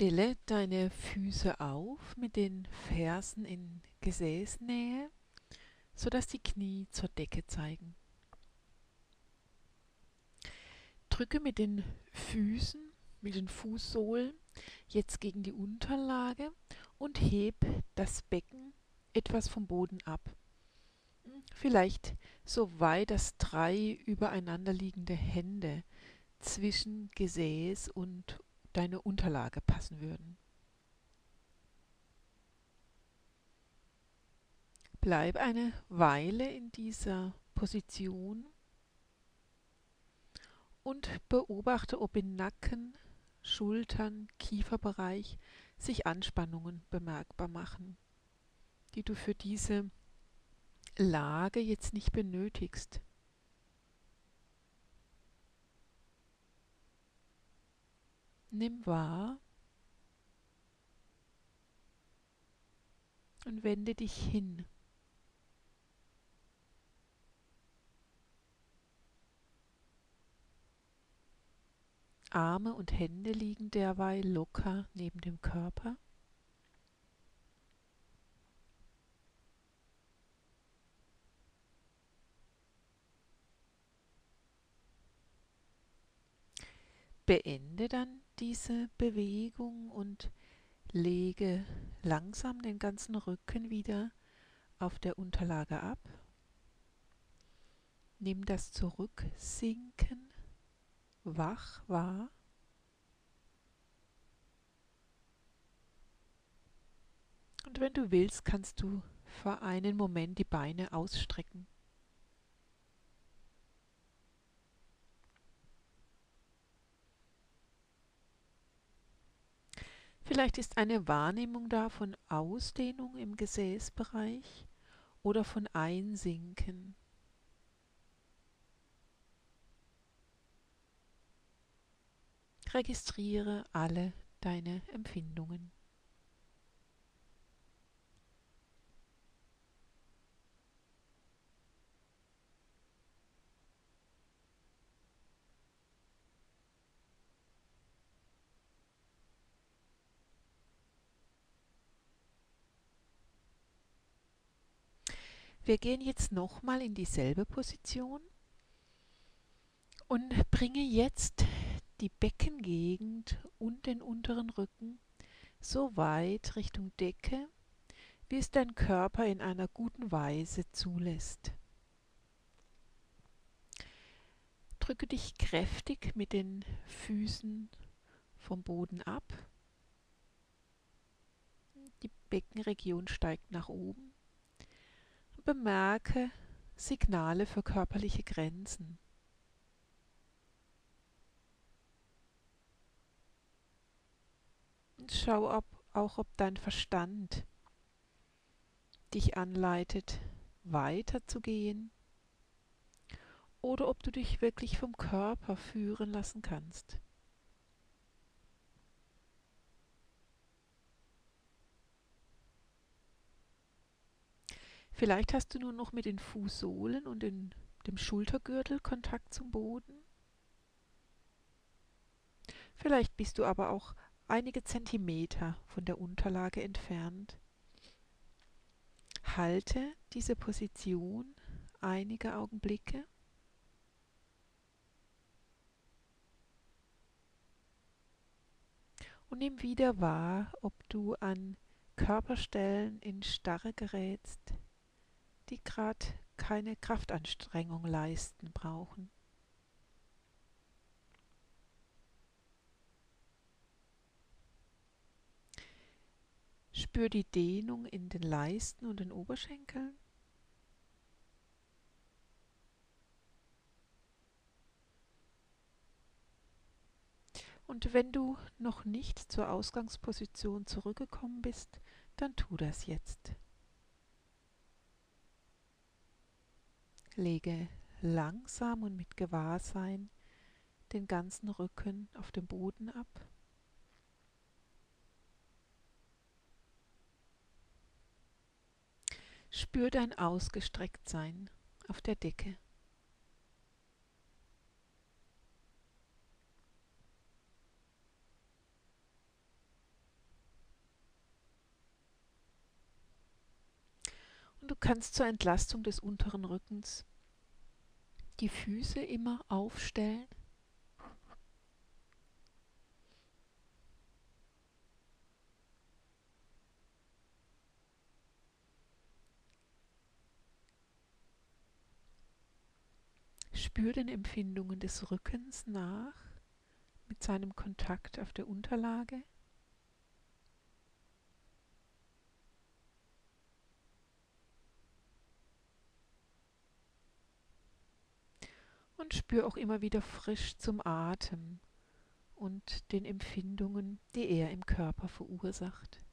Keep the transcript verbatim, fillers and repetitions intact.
Stelle deine Füße auf mit den Fersen in Gesäßnähe, sodass die Knie zur Decke zeigen. Drücke mit den Füßen, mit den Fußsohlen jetzt gegen die Unterlage und heb das Becken etwas vom Boden ab. Vielleicht so weit, dass drei übereinander liegende Hände zwischen Gesäß und deine Unterlage passen würden. Bleib eine Weile in dieser Position und beobachte, ob in Nacken, Schultern, Kieferbereich sich Anspannungen bemerkbar machen, die du für diese Lage jetzt nicht benötigst. Nimm wahr und wende dich hin. Arme und Hände liegen derweil locker neben dem Körper. Beende dann diese Bewegung und lege langsam den ganzen Rücken wieder auf der Unterlage ab. Nimm das Zurücksinken wach wahr. Und wenn du willst, kannst du für einen Moment die Beine ausstrecken. Vielleicht ist eine Wahrnehmung da von Ausdehnung im Gesäßbereich oder von Einsinken. Registriere alle deine Empfindungen. Wir gehen jetzt nochmal in dieselbe Position und bringe jetzt die Beckengegend und den unteren Rücken so weit Richtung Decke, wie es dein Körper in einer guten Weise zulässt. Drücke dich kräftig mit den Füßen vom Boden ab. Die Beckenregion steigt nach oben. Bemerke Signale für körperliche Grenzen. Und schau ob, auch, ob dein Verstand dich anleitet, weiterzugehen oder ob du dich wirklich vom Körper führen lassen kannst. Vielleicht hast du nur noch mit den Fußsohlen und den, dem Schultergürtel Kontakt zum Boden. Vielleicht bist du aber auch einige Zentimeter von der Unterlage entfernt. Halte diese Position einige Augenblicke. Und nimm wieder wahr, ob du an Körperstellen in Starre gerätst, die gerade keine Kraftanstrengung leisten brauchen. Spür die Dehnung in den Leisten und den Oberschenkeln. Und wenn du noch nicht zur Ausgangsposition zurückgekommen bist, dann tu das jetzt. Lege langsam und mit Gewahrsein den ganzen Rücken auf dem Boden ab. Spür dein Ausgestrecktsein auf der Decke. Und du kannst zur Entlastung des unteren Rückens die Füße immer aufstellen. Spür den Empfindungen des Rückens nach mit seinem Kontakt auf der Unterlage. Und spür auch immer wieder frisch zum Atem und den Empfindungen, die er im Körper verursacht.